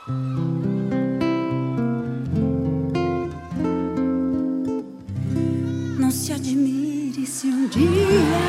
Não se admire se um dia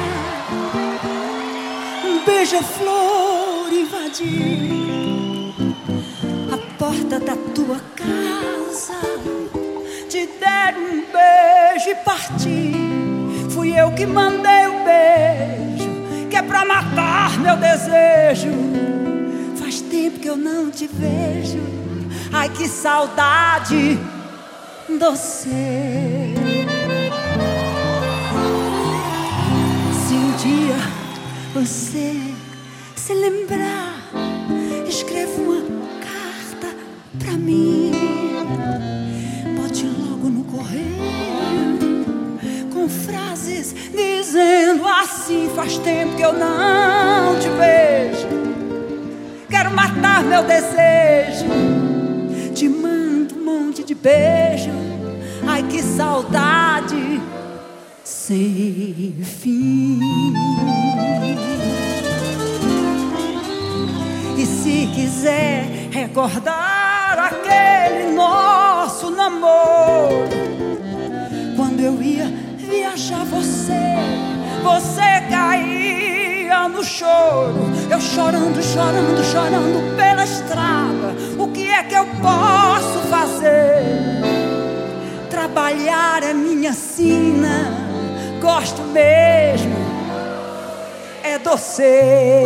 um beija-flor invadir a porta da tua casa, te der um beijo e partir. Fui eu que mandei o beijo, que é pra matar meu desejo. Faz tempo que eu não te vejo, ai que saudade doce. Se um dia você se lembrar, escreva uma carta pra mim. Bote logo no correio com frases dizendo assim: faz tempo que eu não te vejo, quero matar meu desejo. Te mando um monte de beijo, ai que saudade sem fim. E se quiser recordar aquele nosso namoro, quando eu ia viajar você caía no choro. Eu chorando, chorando, chorando pela estrada. O que é que eu posso fazer? Trabalhar é minha sina, gosto mesmo é doce.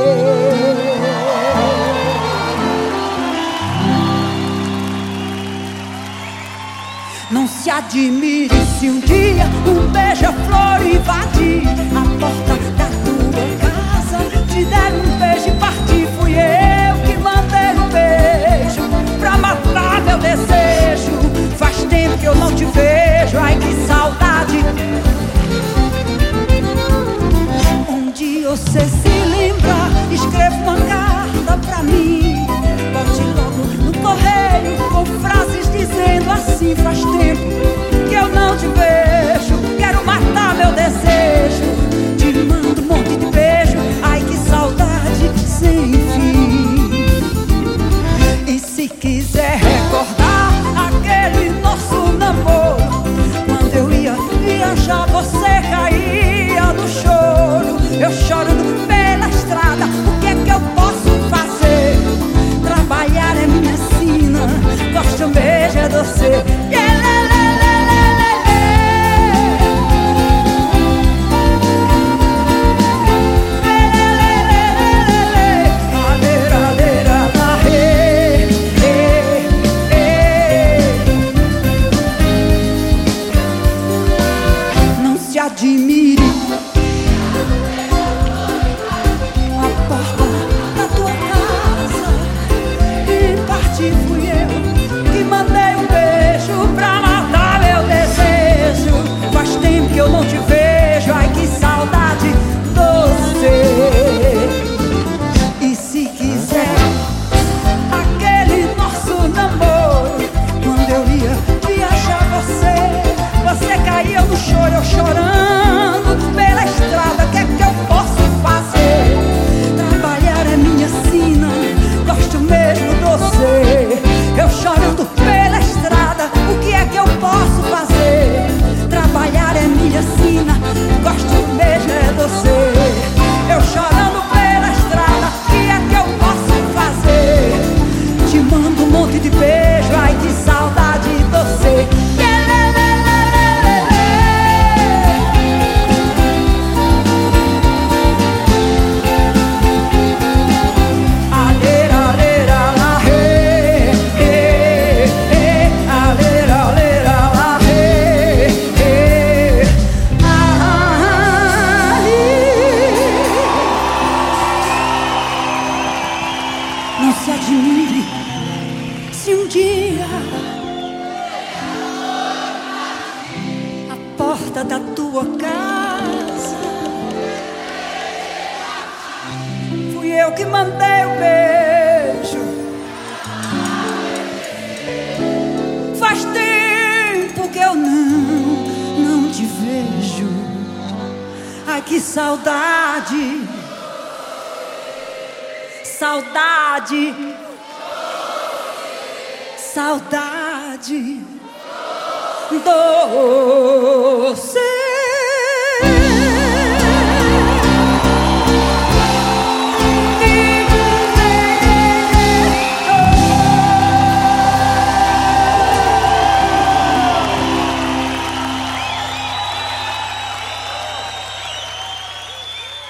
Não se admire se um dia um beija-flor invadir a porta da tua casa, te der um beijo e partir. Fui eu que mandei um beijo pra matar meu desejo. Faz tempo que eu não te vejo, ai que saudade. Um dia você se lembra, escreva uma carta pra mim. Bote logo no correio com frases dizendo assim: faz tempo que eu não te vejo, quero matar meu desejo. Te mando um monte de beijo, ai que saudade sem fim. E se quiser recordar aquele nosso namoro, quando eu ia viajar você caía no choro. Eu chorando pela estrada, o que é que eu posso fazer? Trabalhar é minha sina, gosto mesmo é doce. Não se admire, a porta da tua casa e partir. Fui eu que mandei um beijo pra matar meu desejo. Faz tempo que eu não te vejo, ai que saudade doce. E se quiser aquele nosso namoro, quando eu ia viajar você caía no choro. Eu chorando pela estrada, o que é que eu posso fazer? Trabalhar é minha sina, gosto mesmo doce. Eu chorando pela estrada, o que é que eu posso fazer? Trabalhar é minha sina, gosto mesmo é doce. Eu chorando pela estrada, o que é que eu posso fazer? Te mando um monte de beijo, ai que saudade doce. Não se admire se um dia a porta da tua casa fui eu que mandei o beijo. Faz tempo que eu não te vejo, ai que saudade. Saudade saudade, dor.